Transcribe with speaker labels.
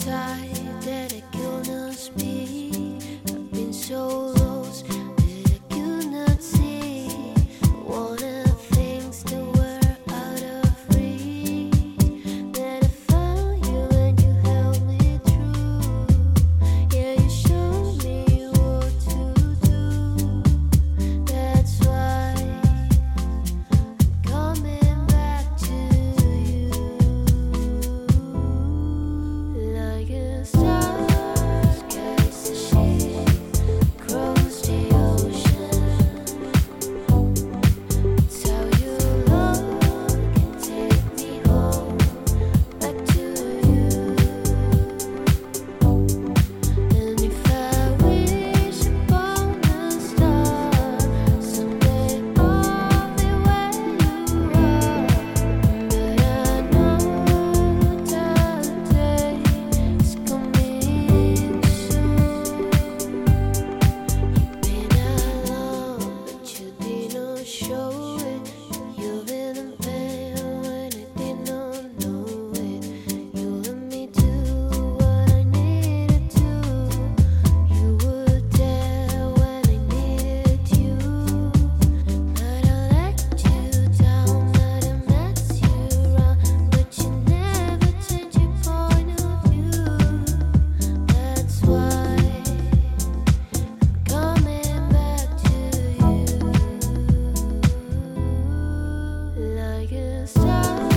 Speaker 1: tight that I could not speak. I've been so lost that I could not see. One of things that were out of reach. Then I found you and you held me through. Yeah, you showed me what to do. That's why I'm coming back to you. Like a star skies the ship across the ocean. It's how you look and take me home back to you. And if I wish upon a star someday I'll be where you are. But I know that day is coming soon. You've been alone, but you did not show it. You've been in pain when I did not know it. You let me do what I needed to. You were there when I needed you. Might have let you down, might have messed you around, but you never change your point of view. That's why I'm coming back to you. Like a star